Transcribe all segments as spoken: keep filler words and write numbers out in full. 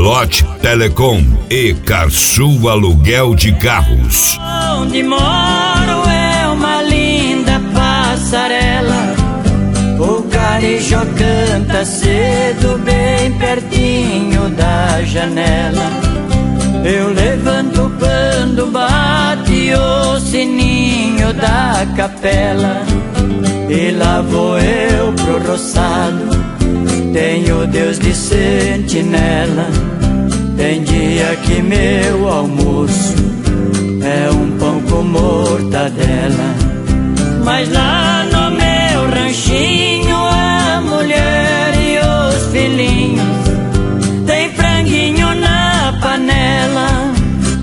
Lote Telecom e Carsul Aluguel de Carros. Onde moro é uma linda passarela, o carijó canta cedo bem pertinho da janela. Eu levanto o pando, bate o sininho da capela, e lá vou eu pro roçado. Tenho Deus de sentinela. Tem dia que meu almoço é um pão com mortadela. Mas lá no meu ranchinho a mulher e os filhinhos tem franguinho na panela.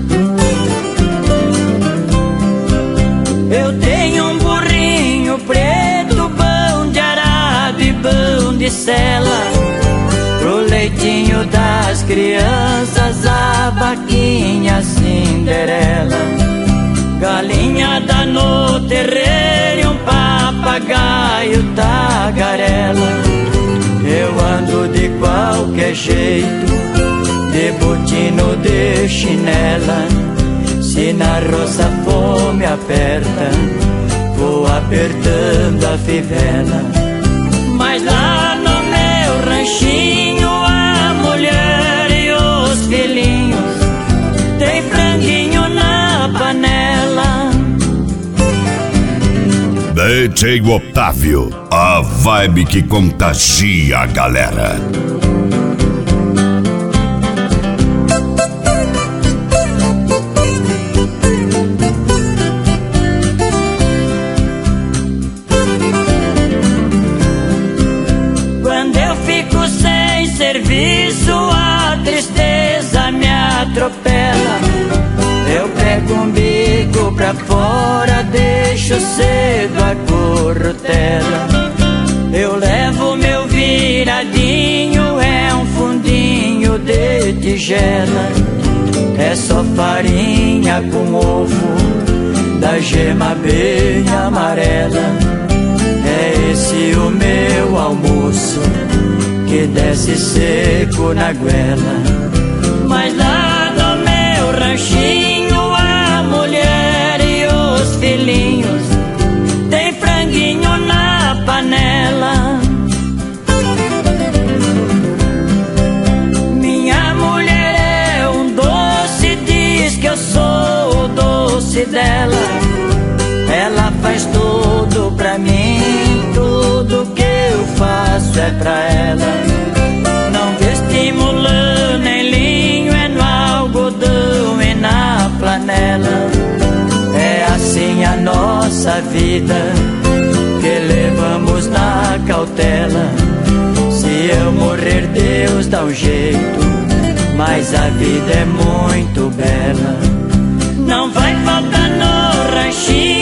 Eu tenho um burrinho preto, pão de arado e pão de sela. Pro leitinho das crianças, a vaquinha Cinderela. Galinhada no terreiro e um papagaio tagarela. Eu ando de qualquer jeito, de botino, de chinela. Se na roça a fome aperta, vou apertando a fivela. Mas lá no meu ranchinho a mulher e os filhinhos tem franguinho na panela. D J Otávio, a vibe que contagia a galera. Serviço, a tristeza me atropela. Eu pego um bico pra fora, deixo cedo a corrutela. Eu levo meu viradinho, é um fundinho de tigela. É só farinha com ovo, da gema bem amarela. É esse o meu almoço, que desce seco na goela. Mas lá no meu ranchinho a mulher e os filhinhos tem franguinho na panela. Minha mulher é um doce, diz que eu sou o doce dela. Ela faz tudo pra mim, tudo que eu faço é pra ela. Não vestimos lã nem linho, é no algodão e na flanela. É assim a nossa vida, que levamos na cautela. Se eu morrer, Deus dá um jeito, mas a vida é muito bela. Não vai faltar no ranchinho